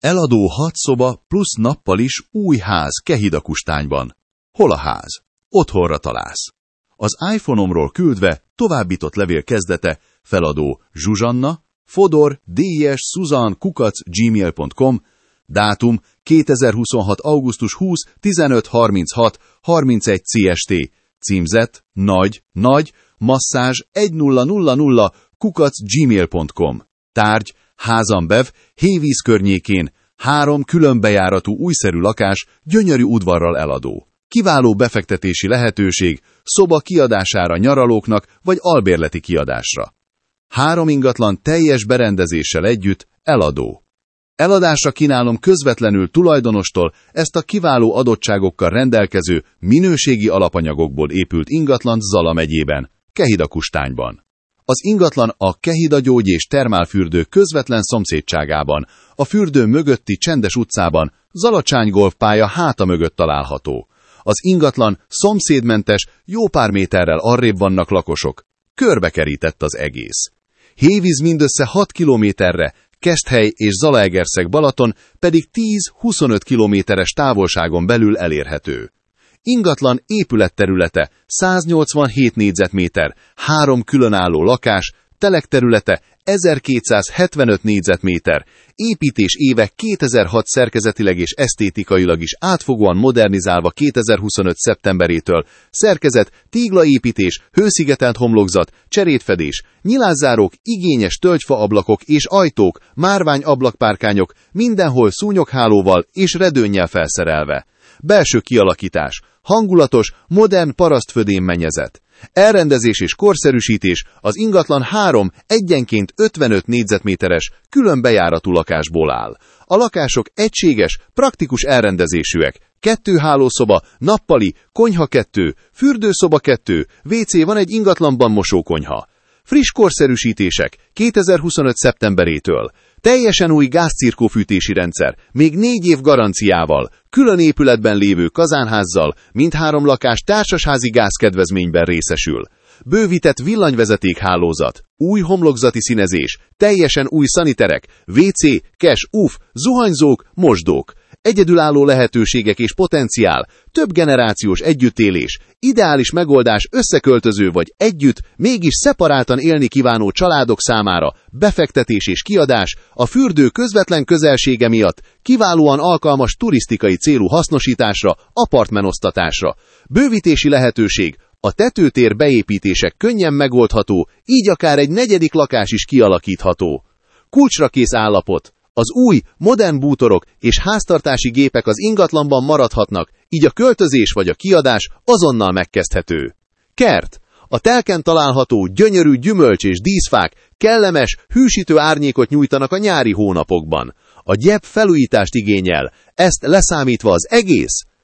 Eladó 6 szoba plusz nappalis új ház Kehidakustányban. Hol a ház? Otthonra találsz. Az iPhone-omról küldve továbbított levél kezdete, feladó Zsuzsanna, Fodor, ds.susan@gmail.com, dátum 2026. augusztus 20. 15.36. 31 CST, címzet nagy, masszázs 1000 @gmail.com, tárgy házambev, Hévíz környékén, 3 külön bejáratú újszerű lakás, gyönyörű udvarral eladó. Kiváló befektetési lehetőség, szoba kiadására nyaralóknak vagy albérleti kiadásra. 3 ingatlan teljes berendezéssel együtt eladó. Eladásra kínálom közvetlenül tulajdonostól ezt a kiváló adottságokkal rendelkező, minőségi alapanyagokból épült ingatlant Zala megyében, Kehidakustányban. Az ingatlan a Kehida Gyógy és Termálfürdő közvetlen szomszédságában, a fürdő mögötti csendes utcában, Zalacsány golfpálya háta mögött található. Az ingatlan szomszédmentes, jó pár méterrel arrébb vannak lakosok. Körbekerített az egész. Hévíz mindössze 6 kilométerre, Keszthely és Zalaegerszeg-Balaton pedig 10-25 kilométeres távolságon belül elérhető. Ingatlan épületterülete 187 négyzetméter, 3 különálló lakás, telekterülete 1275 négyzetméter, építés éve 2006 szerkezetileg és esztétikailag is átfogóan modernizálva 2025. szeptemberétől, szerkezet, téglaépítés, hőszigetelt homlokzat, cserétfedés, nyilászárók, igényes tölgyfaablakok és ajtók, márvány ablakpárkányok, mindenhol szúnyoghálóval és redőnnyel felszerelve. Belső kialakítás, hangulatos, modern parasztfödémmennyezet. Elrendezés és korszerűsítés, az ingatlan 3 egyenként 55 négyzetméteres, külön bejáratú lakásból áll. A lakások egységes, praktikus elrendezésűek. 2 hálószoba, nappali, konyha 2, fürdőszoba 2, WC van egy ingatlanban mosókonyha. Friss korszerűsítések 2025. szeptemberétől. Teljesen új gázcirkófűtési rendszer, még 4 év garanciával, külön épületben lévő kazánházzal, mindhárom lakás társasházi gázkedvezményben részesül. Bővített villanyvezetékhálózat, új homlokzati színezés, teljesen új szaniterek, WC, kes, zuhanyzók, mosdók. Egyedülálló lehetőségek és potenciál, több generációs együttélés, ideális megoldás összeköltöző vagy együtt, mégis szeparáltan élni kívánó családok számára, befektetés és kiadás, a fürdő közvetlen közelsége miatt kiválóan alkalmas turisztikai célú hasznosításra, apartmenosztatásra. Bővítési lehetőség, a tetőtér beépítések könnyen megoldható, így akár egy 4. lakás is kialakítható. Kulcsra kész állapot. Az új, modern bútorok és háztartási gépek az ingatlanban maradhatnak, így a költözés vagy a kiadás azonnal megkezdhető. Kert. A telken található gyönyörű gyümölcs és díszfák kellemes, hűsítő árnyékot nyújtanak a nyári hónapokban. A gyep felújítást igényel, ezt leszámítva az egész